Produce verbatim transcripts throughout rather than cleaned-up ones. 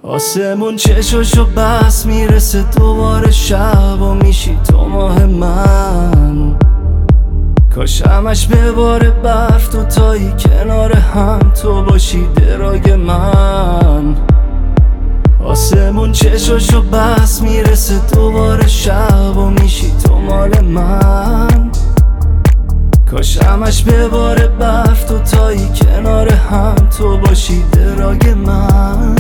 آسمون چشاشو بس میرسه دوباره شب و میشی تو ماه من. کاش همش بباره برف تو تایی کنار هم تو باشی دراگ من. آسمون چشاشو بس میرسه دوباره شب و میشی تو مال من. کاش همش بباره برف تو تایی کنار هم تو باشی دراگ من.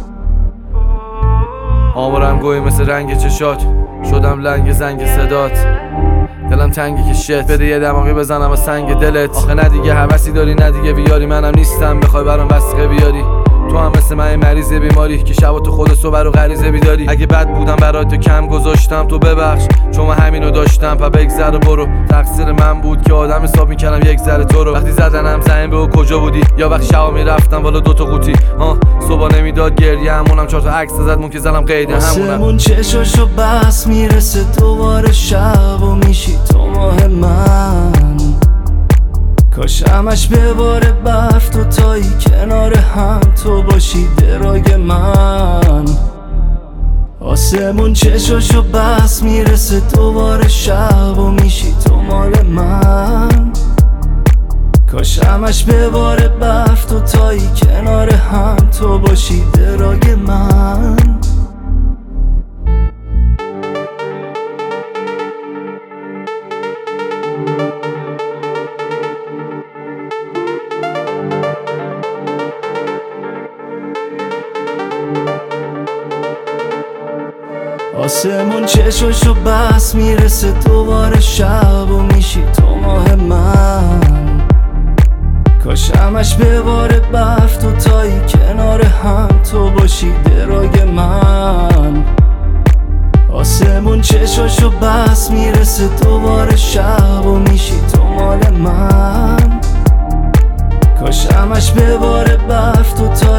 آمارم گوی مثل رنگ چشات، شدم لنگ زنگ صدات. دلم تنگی که شت بده یه دماغی بزنم و سنگ دلت. آخه نه دیگه حوثی داری نه دیگه بیاری، منم نیستم بخوای برام وثیقه بیاری. تو هم مثل من مریض بیماری که شب تو خود صبح رو غریزه بیداری. اگه بد بودم برات تو کم گذاشتم تو ببخش، چون من همینو داشتم پا بگذر و برو. تقصیر من بود که آدم حساب میکردم یک ذره تو رو. وقتی زدنم زمین به او کجا بودی، یا وقتی شبا میرفتم بالا دوتا قوطی ها صبح نمیداد گریه همونم چهار تا عکس زد مون که زلم قیده همونم. آسمون چشاشو بس میرسه دوباره شب و میشی تو ماه من. کاش همش بباره برف تو تایی کنار هم تو باشی دراگ من. آسمون چشاشو بس میرسه دوباره شب و میشی تو مال من. کاش همش بباره برف تو تایی کنار هم تو باشی دراگ من. آسمون چشاشو بس میرسه دوباره شب و میشی تو ماه من. کاش همش بباره برف تو تایی کنار هم تو باشی دراگ من. آسمون چشاشو بس میرسه دوباره شب و میشی تو مال من. کاش همش بباره برف تو تایی